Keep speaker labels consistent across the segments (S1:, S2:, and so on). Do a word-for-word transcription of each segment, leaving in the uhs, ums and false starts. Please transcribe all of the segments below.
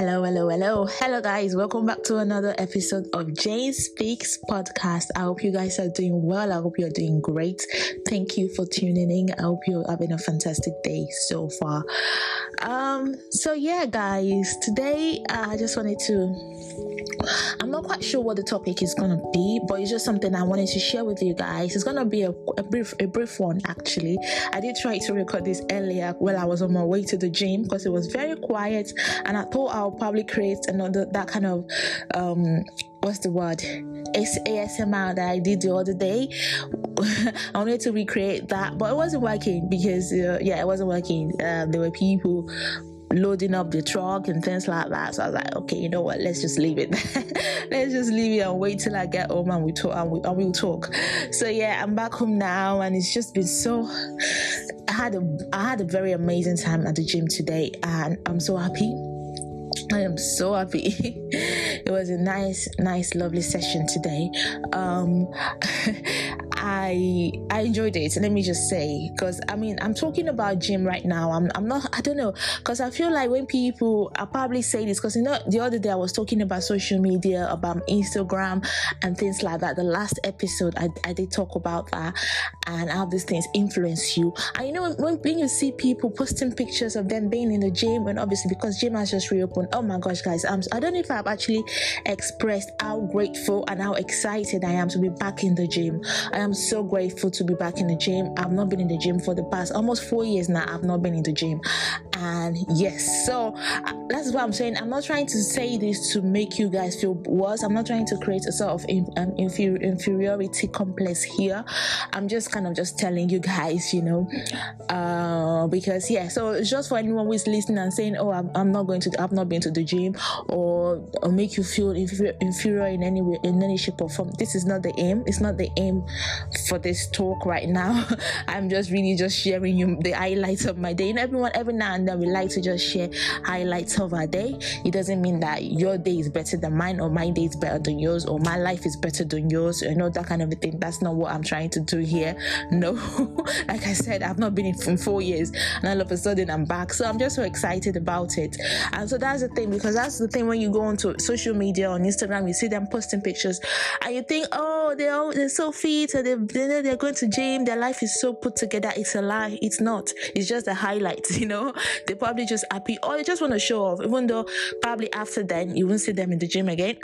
S1: Hello, hello, hello. Hello, guys. Welcome back to another episode of Jane Speaks Podcast. I hope you guys are doing well. I hope you're doing great. Thank you for tuning in. I hope you're having a fantastic day so far. Um, so yeah, guys, today uh, I just wanted to I'm not quite sure what the topic is gonna be, but it's just something I wanted to share with you guys. It's gonna be a, a brief a brief one actually. I did try to record this earlier while I was on my way to the gym because it was very quiet, and I thought I'll probably create another that kind of um what's the word A S M R that I did the other day. I wanted to recreate that, but it wasn't working because uh, yeah, it wasn't working. Uh, there were people loading up the truck and things like that, so I was like, okay, you know what, let's just leave it. Let's just leave it and wait till I get home and we talk and, we, and we'll talk. So yeah, I'm back home now, and it's just been so I had a I had a very amazing time at the gym today, and I'm so happy. I am so happy. It was a nice, nice, lovely session today. Um, I I enjoyed it. Let me just say, because I mean, I'm talking about gym right now. I'm I'm not. I don't know, because I feel like when people, I probably say this because you know the other day I was talking about social media, about Instagram and things like that. The last episode I I did talk about that and how these things influence you. And you know when when you see people posting pictures of them being in the gym, and obviously because gym has just reopened. Oh my gosh, guys, I'm, I don't know if I've actually expressed how grateful and how excited I am to be back in the gym. I am so grateful to be back in the gym. I've not been in the gym for the past almost four years now. I've not been in the gym. And yes, so uh, that's what I'm saying. I'm not trying to say this to make you guys feel worse. I'm not trying to create a sort of in, um, inferior, inferiority complex here. I'm just kind of just telling you guys, you know, uh, because yeah, so it's just for anyone who is listening and saying, oh, I'm, I'm not going to, I've not been to the gym, or, or make you feel inferior, inferior in any way, in any shape or form. This is not the aim. It's not the aim for this talk right now. I'm just really just sharing you the highlights of my day. And everyone, every now and then we like to just share highlights of our day. It doesn't mean that your day is better than mine, or my day is better than yours, or my life is better than yours, you know, that kind of a thing. That's not what I'm trying to do here. No. Like I said, I've not been in for four years, and all of a sudden I'm back. So I'm just so excited about it. And so that's the thing, because that's the thing when you go onto social media, on Instagram, you see them posting pictures and you think, oh, they're, all, they're so fit, or they're, they're, they're going to gym, their life is so put together. It's a lie. It's not. It's just the highlights, you know. They're probably just happy, or they just want to show off, even though probably after then you won't see them in the gym again.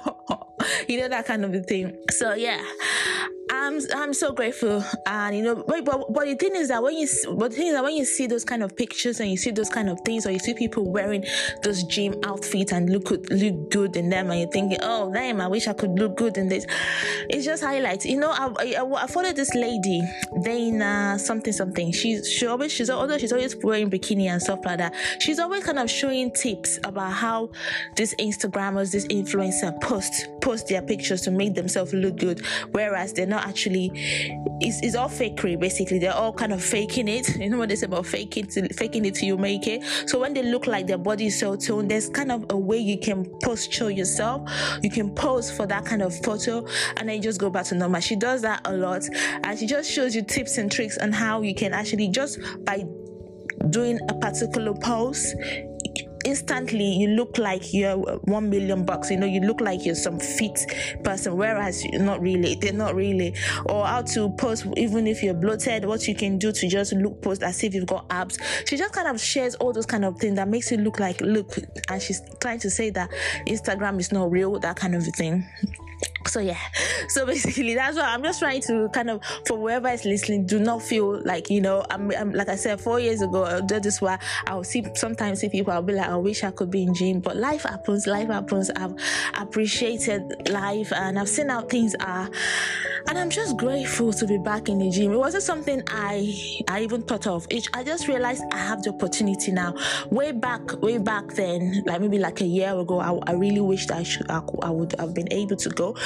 S1: You know, that kind of a thing. So yeah, I'm I'm so grateful. And you know, but, but, but the thing is that when you but the thing is that when you see those kind of pictures and you see those kind of things, or you see people wearing those gym outfits and look good, look good in them, and you're thinking, oh damn, I wish I could look good in this. It's just highlights. You know, I I, I followed this lady, Dana something something. She's she always she's although she's always wearing bikini and stuff like that. She's always kind of showing tips about how these Instagrammers, these influencers post post their pictures to make themselves look good, whereas they're not actually. It's, it's all fakery basically. They're all kind of faking it. You know what they say about faking it, faking it till you make it. So when they look like their body is so toned, there's kind of a way you can posture yourself. You can pose for that kind of photo, and then you just go back to normal. She does that a lot, and she just shows you tips and tricks on how you can actually, just by doing a particular pose, instantly you look like you're one million bucks. You know, you look like you're some fit person, whereas you're not really. They're not really. Or how to pose even if you're bloated, what you can do to just look pose as if you've got abs. She just kind of shares all those kind of things that makes it look like look, and she's trying to say that Instagram is not real, that kind of a thing. So yeah, so basically that's why I'm just trying to kind of, for whoever is listening, do not feel like, you know, I'm, I'm like I said, four years ago, that is why I'll see, sometimes see people, I'll be like, I wish I could be in gym, but life happens, life happens. I've appreciated life, and I've seen how things are, and I'm just grateful to be back in the gym. It wasn't something I, I even thought of. It, I just realized I have the opportunity now. Way back, way back then, like maybe like a year ago, I, I really wished I should, I, I would have been able to go.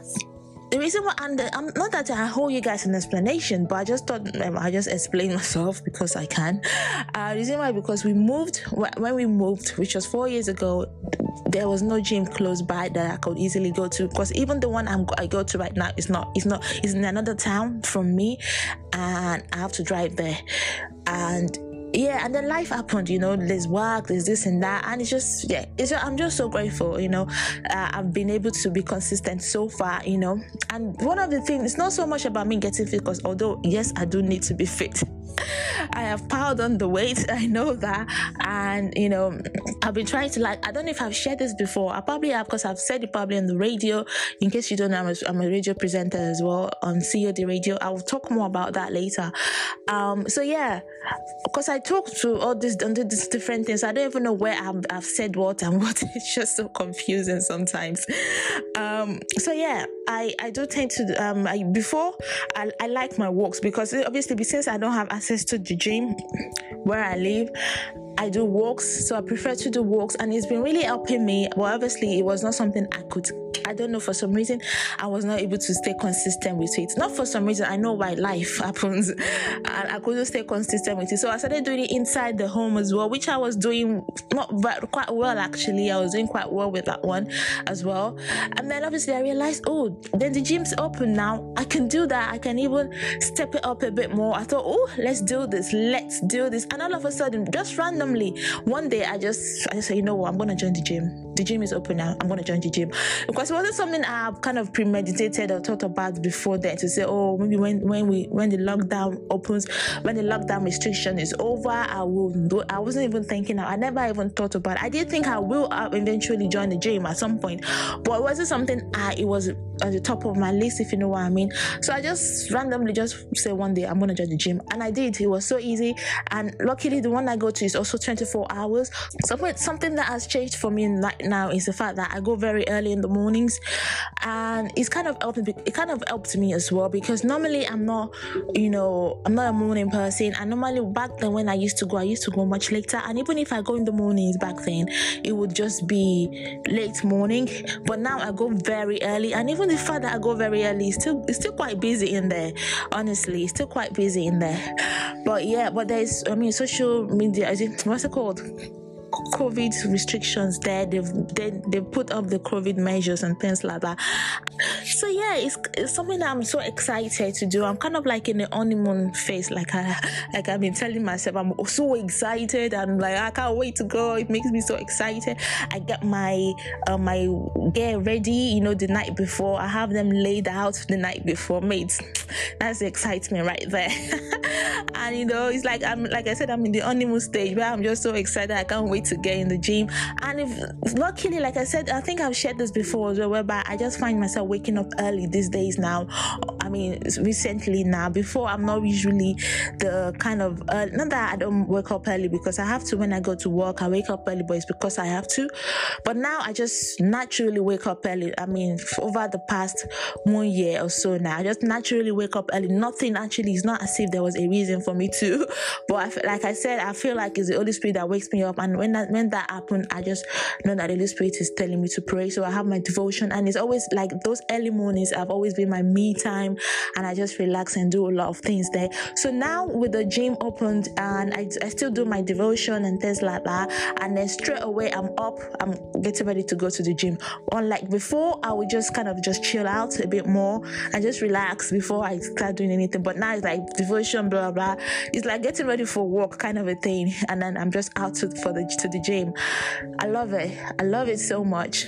S1: The reason why, and I'm not that I hold you guys an explanation, but I just thought um, I just explain myself because I can. Uh, the reason why, because we moved, when we moved, which was four years ago, there was no gym close by that I could easily go to, because even the one I'm, I go to right now is not, it's not, it's in another town from me, and I have to drive there. And yeah, and then life happened, you know, there's work, there's this and that, and it's just, yeah, it's just, I'm just so grateful, you know. uh, I've been able to be consistent so far, you know. And one of the things, it's not so much about me getting fit, because although yes, I do need to be fit, I have piled on the weight, I know that. And you know, I've been trying to, like, I don't know if I've shared this before, I probably have, because I've said it probably on the radio. In case you don't know, I'm a, I'm a radio presenter as well on C O D Radio. I will talk more about that later. Um so yeah, because I talk to all this on these different things, I don't even know where I've, I've said what and what. It's just so confusing sometimes. Um so yeah, I I do tend to um I, before I, I like my walks, because obviously since I don't have access to the gym where I live, I do walks, so I prefer to do walks, and it's been really helping me. But obviously it was not something I could, I don't know, for some reason I was not able to stay consistent with it. Not for some reason, I know why life happens, and I couldn't stay consistent with it. So I started doing it inside the home as well, which I was doing not quite well actually. I was doing quite well with that one as well. And then obviously I realized, oh, then the gym's open now, I can do that. I can even step it up a bit more. I thought, oh, let's do this, let's do this. And all of a sudden, just randomly, one day I just I just said, you know what, I'm gonna join the gym. The gym is open now, I'm gonna join the gym. Because it wasn't something I've kind of premeditated or thought about before then, to say, oh, maybe when when we when the lockdown opens, when the lockdown restriction is over, I will do. I wasn't even thinking, I never even thought about it. I did think I will eventually join the gym at some point, but it wasn't something I it was at the top of my list, if you know what I mean. So I just randomly just say one day I'm gonna join the gym, and I did. It was so easy, and luckily the one I go to is also twenty-four hours. So something that has changed for me right now is the fact that I go very early in the mornings, and it's kind of helped me. It kind of helped me as well, because normally I'm not, you know, I'm not a morning person. And normally back then when I used to go, I used to go much later, and even if I go in the mornings back then, it would just be late morning. But now I go very early, and even the fact that I go very early is still it's still quite busy in there. Honestly, it's still quite busy in there. But yeah, but there's, I mean, social media, is it, what's it called? COVID restrictions there. They've they, they've put up the COVID measures and things like that. So yeah, it's, it's something that I'm so excited to do. I'm kind of like in the honeymoon phase, like I like I've been telling myself, I'm so excited, and like I can't wait to go. It makes me so excited. I get my uh, my gear ready, you know, the night before. I have them laid out the night before. Mate, that's the excitement right there. And you know, it's like I'm like I said, I'm in the honeymoon stage where I'm just so excited. I can't wait to get in the gym. And if luckily, like I said, I think I've shared this before as well, whereby I just find myself waking up early these days now. I mean, recently now. Before, I'm not usually the kind of uh, not that I don't wake up early because I have to. When I go to work, I wake up early, but it's because I have to. But now I just naturally wake up early. I mean, over the past one year or so now, I just naturally wake up early. Nothing actually, it's not as if there was a reason for me to. But I feel, like I said, I feel like it's the Holy Spirit that wakes me up, and when that when that happened, I just know that the Holy Spirit is telling me to pray. So I have my devotion, and it's always like those early mornings have always been my me time, and I just relax and do a lot of things there. So now with the gym opened, and I, I still do my devotion and things like that, and then straight away I'm up, I'm getting ready to go to the gym. Unlike before, I would just kind of just chill out a bit more and just relax before I start doing anything. But now it's like devotion, blah blah. It's like getting ready for work kind of a thing, and then I'm just out to, for the to the gym. I love it. I love it so much.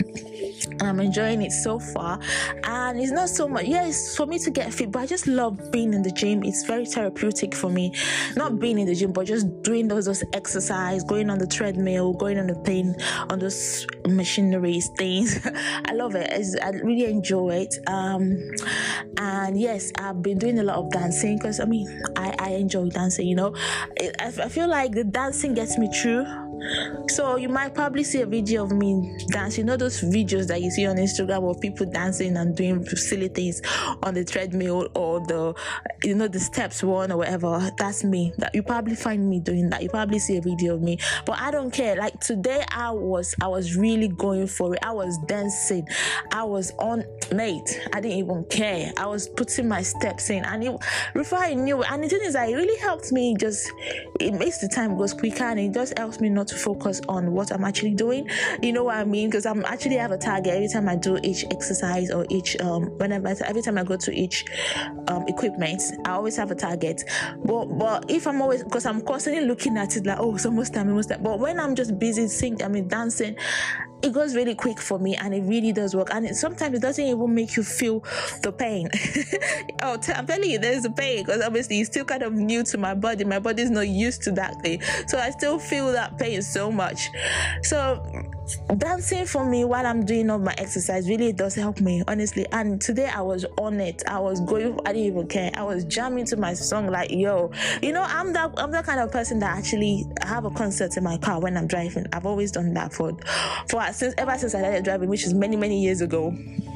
S1: And I'm enjoying it so far. And it's not so much, yeah, it's for me to get fit, but I just love being in the gym. It's very therapeutic for me. Not being in the gym, but just doing those those exercise, going on the treadmill, going on the thing, on those machineries things. I love it. It's, I really enjoy it. Um, and yes, I've been doing a lot of dancing because I mean, I, I enjoy dancing. You know, I, I feel like the dancing gets me through. So you might probably see a video of me dancing. You know those videos that you see on Instagram of people dancing and doing silly things on the treadmill or the, you know, the steps one or whatever. That's me. That you probably find me doing that. You probably see a video of me. But I don't care. Like today, I was I was really going for it. I was dancing. I was on, mate. I didn't even care. I was putting my steps in, and it, before I knew it, and the thing is that it really helped me. Just it makes the time goes quicker, and it just helps me not to focus on what I'm actually doing. You know what I mean? Because I'm actually have a target every time I do each exercise or each um whenever every time I go to each um equipment. I always have a target. But but if I'm always, because I'm constantly looking at it like, oh, it's almost time, almost time. But when I'm just busy singing, I mean dancing, it goes really quick for me, and it really does work. And it, sometimes it doesn't even make you feel the pain. Oh, t- I'm telling you, there's a pain, because obviously it's still kind of new to my body. My body's not used to that thing, so I still feel that pain so much. So dancing for me while I'm doing all my exercise really does help me, honestly. And today I was on it. I was going, I didn't even care. I was jamming to my song like, yo, you know, I'm that I'm that kind of person that actually have a concert in my car when I'm driving. I've always done that for for since ever since I started driving, which is many many years ago.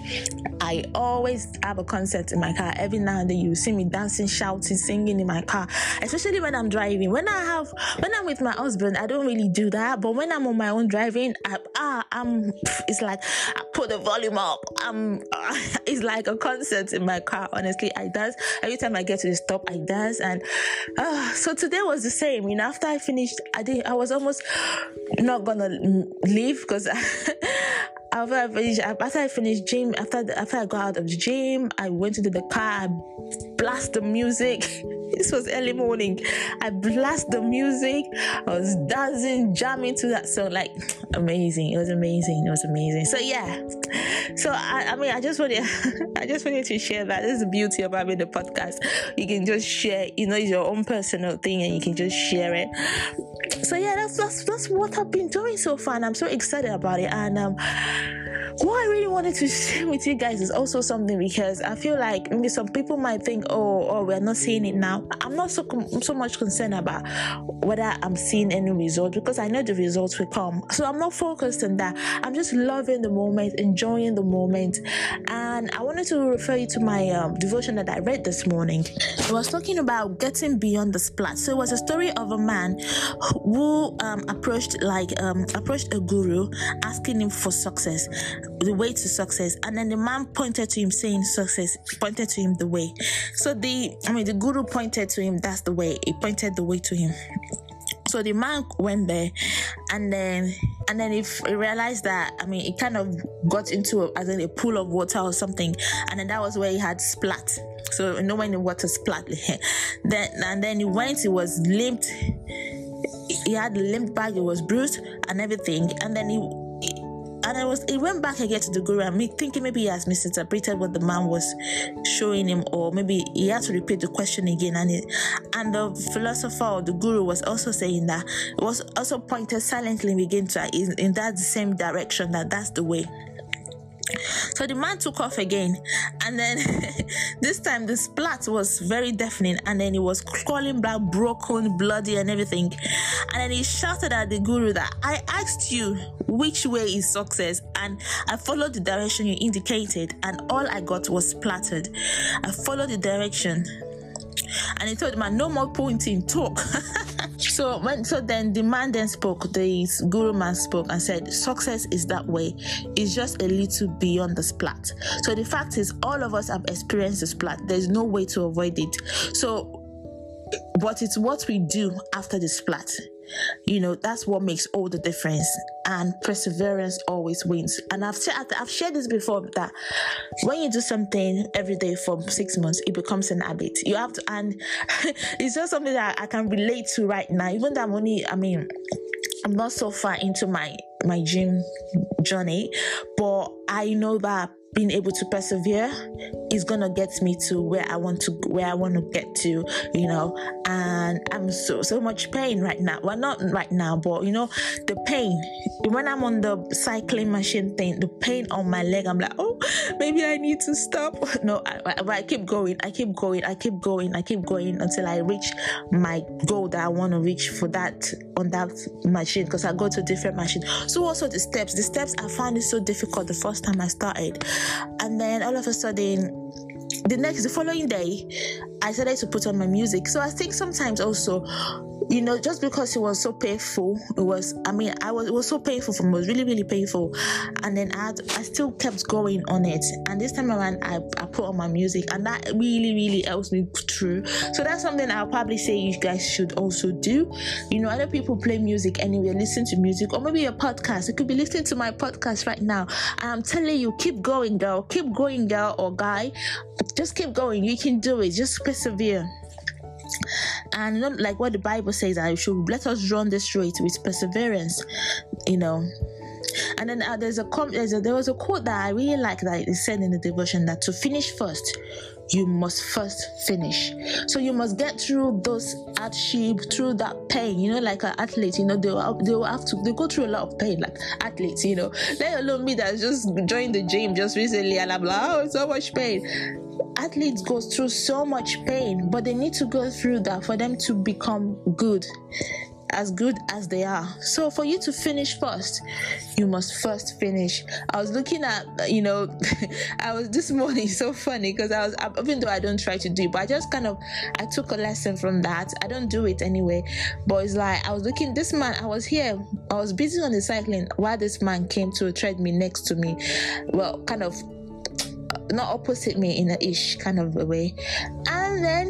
S1: I always have a concert in my car. Every now and then you see me dancing, shouting, singing in my car, especially when I'm driving. When I have, when I'm with my husband, I don't really do that. But when I'm on my own driving, I, ah, I'm. It's like I put the volume up. I'm. Uh, it's like a concert in my car. Honestly, I dance every time I get to the stop. I dance, and uh, so today was the same. You know, after I finished, I did. I was almost not gonna leave because. After I finished, after I finished gym, after the, after I got out of the gym, I went into the car, I blast the music. This was early morning. I blast the music. I was dancing, jamming to that song, like amazing. It was amazing. It was amazing. So yeah. So I, I mean, I just wanted, I just wanted to share that. This is the beauty of having the podcast. You can just share. You know, it's your own personal thing, and you can just share it. So yeah, that's that's that's what I've been doing so far, and I'm so excited about it. And um, what I really wanted to share with you guys is also something, because I feel like maybe some people might think, oh, oh, we're not seeing it now. I'm not so com- so much concerned about whether I'm seeing any result, because I know the results will come. So I'm not focused on that. I'm just loving the moment, enjoying the moment. And I wanted to refer you to my um, devotion that I read this morning. It was talking about getting beyond the splat. So it was a story of a man who um, approached like um, approached a guru, asking him for success, the way to success, and then the man pointed to him saying success, pointed to him the way. So the I mean the guru pointed to him, that's the way. He pointed the way to him. So the man went there, and then and then if he realized that, I mean, it kind of got into a, as in a pool of water or something, and then that was where he had splat. So you know when the water splat, then and then he went, he was limped. He had a limp back, it was bruised and everything, and then he. And I was, he went back again to the guru, and me thinking maybe he has misinterpreted what the man was showing him, or maybe he had to repeat the question again. And it, and the philosopher or the guru was also saying that it was also pointed silently again to in, in that same direction, that that's the way. So the man took off again, and then this time the splat was very deafening, and then he was crawling back, broken, bloody and everything. And then he shouted at the guru that, I asked you which way is success, and I followed the direction you indicated, and all I got was splattered. I followed the direction. And he told the man, no more pointing, talk. So when so then the man then spoke, the guru man spoke and said, success is that way. It's just a little beyond the splat. So the fact is, all of us have experienced the splat. There's no way to avoid it. So, but it's what we do after the splat. You know, that's what makes all the difference, and perseverance always wins. And I've said, I've shared this before, that when you do something every day for six months, it becomes an habit. You have to, and it's just something that I can relate to right now. Even though I'm only, I mean, I'm not so far into my my gym journey, but I know that being able to persevere is gonna get me to where I want to where I want to get to, you know. And I'm so so much pain right now. Well, not right now, but you know, the pain when I'm on the cycling machine thing, the pain on my leg, I'm like, oh, maybe I need to stop. No, I, I, I keep going, I keep going, I keep going, I keep going until I reach my goal that I want to reach for that on that machine, because I go to different machines. So also the steps, the steps I found it so difficult the first time I started. And then all of a sudden, the next, the following day, I started to put on my music. So I think sometimes also you know, just because it was so painful, it was, I mean, I was, it was so painful for me, it was really, really painful. And then I, had, I still kept going on it. And this time around, I, I put on my music, and that really, really helps me through. So that's something I'll probably say you guys should also do. You know, other people play music anyway, listen to music, or maybe a podcast. You could be listening to my podcast right now. And I'm telling you, keep going, girl. Keep going, girl or guy. Just keep going. You can do it. Just persevere. And not like what the Bible says, I should let us run this race with perseverance, you know. And then uh, there's a, there's a there was a quote that I really like that is said in the devotion, that to finish first, you must first finish. So you must get through those hardship, through that pain, you know, like an athlete, you know, they will, they will have to, they go through a lot of pain, like athletes, you know. Let alone me that just joined the gym just recently, and I'm like, oh, so much pain. Athletes go through so much pain, but they need to go through that for them to become good, as good as they are. So for you to finish first, you must first finish. I was looking at, you know, I was this morning, so funny, because I was, even though I don't try to do it, but I just kind of, I took a lesson from that. I don't do it anyway, but it's like, I was looking, this man, I was here, I was busy on the cycling while this man came to a treadmill next to me. Well, kind of, not opposite me in a ish kind of a way. And then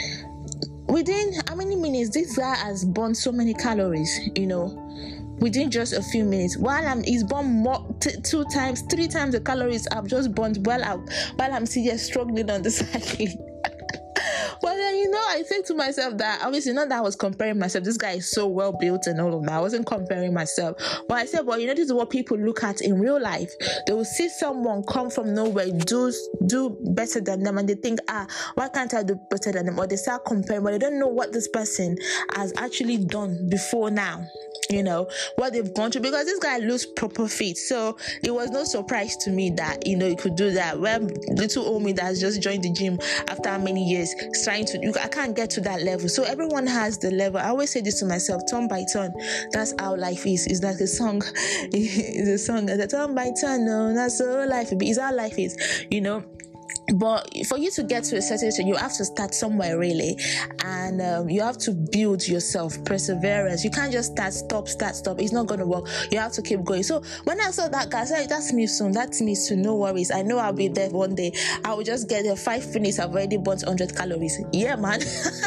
S1: within how many minutes this guy has burned so many calories, you know, within just a few minutes, while I'm he's burned more t- two times three times the calories I've just burned while I'm while I'm still here struggling on the cycling. But then, you know, I think to myself that obviously not that I was comparing myself. This guy is so well built and all of that. I wasn't comparing myself. But I said, well, you know, this is what people look at in real life. They will see someone come from nowhere, do do better than them, and they think, ah, why can't I do better than them? Or they start comparing, but they don't know what this person has actually done before now. You know, what they've gone through, because this guy looks proper fit. So it was no surprise to me that, you know, he could do that. Well, little old me that's just joined the gym after how many years trying to, you, I can't get to that level. So everyone has the level. I always say this to myself, turn by turn. That's how life is. It's like a song. It's a song that turn by turn. No, that's how life is. It's how life is, you know. But for you to get to a certain stage, you have to start somewhere, really, and um, you have to build yourself, perseverance. You can't just start, stop, start, stop. It's not going to work. You have to keep going. So when I saw that guy, I said, that's me soon. That's me soon. No worries. I know I'll be there one day. I will just get there. Five minutes, I've already burnt one hundred calories. Yeah, man.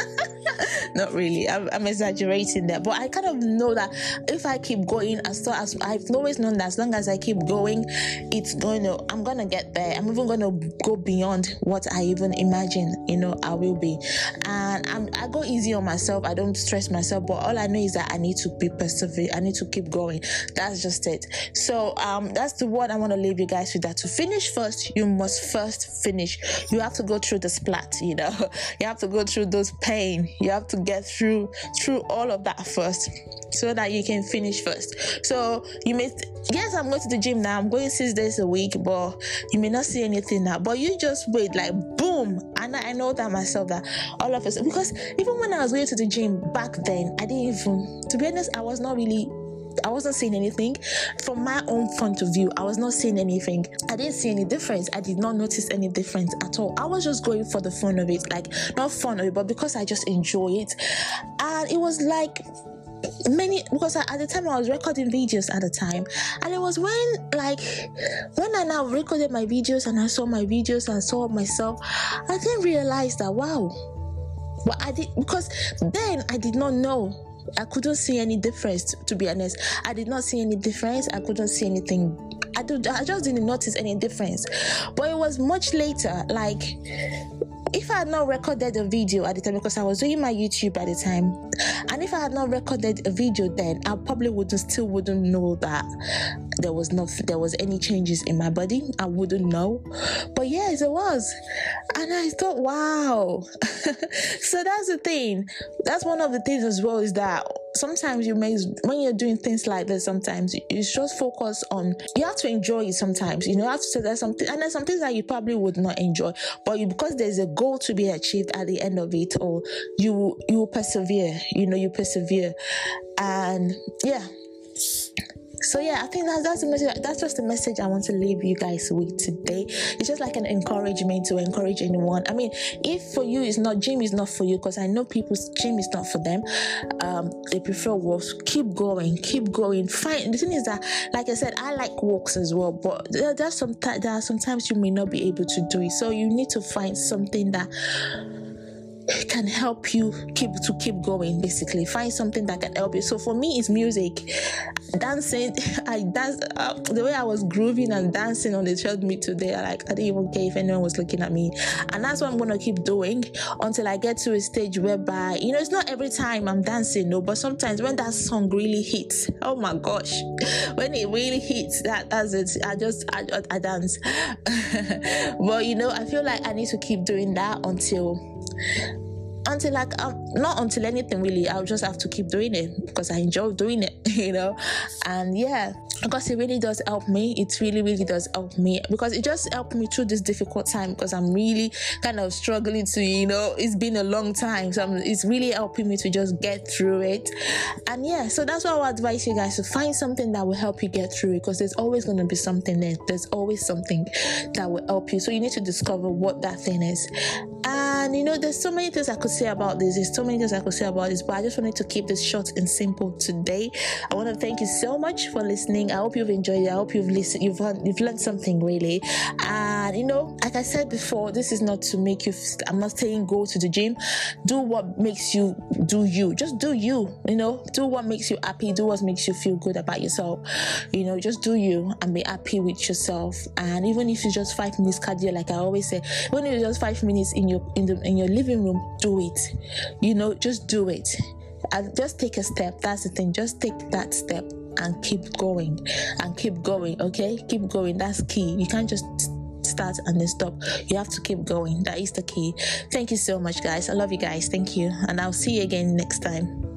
S1: Not really. I'm, I'm exaggerating there, but I kind of know that if I keep going, as so as I've always known that as long as I keep going, it's going to, I'm going to get there. I'm even going to go beyond what I even imagine, you know, I will be. And I'm, I go easy on myself. I don't stress myself, but all I know is that I need to be persevere. I need to keep going. That's just it. So um, that's the word I want to leave you guys with, that to finish first, you must first finish. You have to go through the splat, you know, you have to go through those pain. You have to get through through all of that first, so that you can finish first. So you may, yes, I'm going to the gym now, I'm going six days a week, but you may not see anything now, but you just wait, like boom. And I know that myself, that all of us, because even when I was going to the gym back then, I didn't even, to be honest, I was not really I wasn't seeing anything. From my own point of view, I was not seeing anything. I didn't see any difference. I did not notice any difference at all. I was just going for the fun of it, like not fun of it, but because I just enjoy it. And it was like many, because at the time I was recording videos at the time, and it was when like when I now recorded my videos and I saw my videos and saw myself, I didn't realize that wow, well I did, because then I did not know. I couldn't see any difference, to be honest. I did not see any difference. I couldn't see anything. I, do, I just didn't notice any difference. But it was much later, like, if I had not recorded a video at the time, because I was doing my YouTube at the time, and if I had not recorded a video then, I probably wouldn't, still wouldn't know that there was not, there was any changes in my body. I wouldn't know. But yes, it was. And I thought, wow. So that's the thing. That's one of the things as well, is that sometimes you may, when you're doing things like this, sometimes you just focus on, you have to enjoy it sometimes. You know, you have to say there's something, and there's some things that you probably would not enjoy, but you, because there's a goal to be achieved at the end of it, or you, you persevere, you know, you persevere. And yeah. So yeah, I think that's that's the message. That's just the message I want to leave you guys with today. It's just like an encouragement to encourage anyone. I mean, if for you it's not, gym is not for you, because I know people's gym is not for them. Um, they prefer walks. Keep going, keep going. Fine. The thing is that, like I said, I like walks as well, but there, there's some there are sometimes you may not be able to do it. So you need to find something that can help you keep to keep going. Basically, find something that can help you. So for me, it's music, dancing. I dance uh, the way I was grooving and dancing on the treadmill today. Like I didn't even care if anyone was looking at me, and that's what I'm gonna keep doing until I get to a stage whereby, you know, it's not every time I'm dancing, no, but sometimes when that song really hits, oh my gosh, when it really hits, that that's it. I just I, I dance. But you know, I feel like I need to keep doing that until. Until like um, not until anything really. I'll just have to keep doing it because I enjoy doing it, you know. And yeah, because it really does help me. It really, really does help me, because it just helped me through this difficult time, because I'm really kind of struggling to, you know, it's been a long time, so I'm, it's really helping me to just get through it. And yeah, so that's what I would advise you guys to find something that will help you get through it, because there's always going to be something there. There's always something that will help you. So you need to discover what that thing is. And you know, there's so many things I could say about this. There's so many things I could say about this, but I just wanted to keep this short and simple today. I want to thank you so much for listening. I hope you've enjoyed it. I hope you've listened. You've learned, you've learned something really. And you know, like I said before, this is not to make you. I'm not saying go to the gym. Do what makes you do you. Just do you. You know, do what makes you happy. Do what makes you feel good about yourself. You know, just do you and be happy with yourself. And even if it's just five minutes cardio, like I always say, even if it's just five minutes in your in the in your living room, do it. You know, just do it. And just take a step. That's the thing. Just take that step and keep going and keep going. Okay, keep going. That's key. You can't just start and then stop. You have to keep going. That is the key. Thank you so much, guys. I love you guys. Thank you, and I'll see you again next time.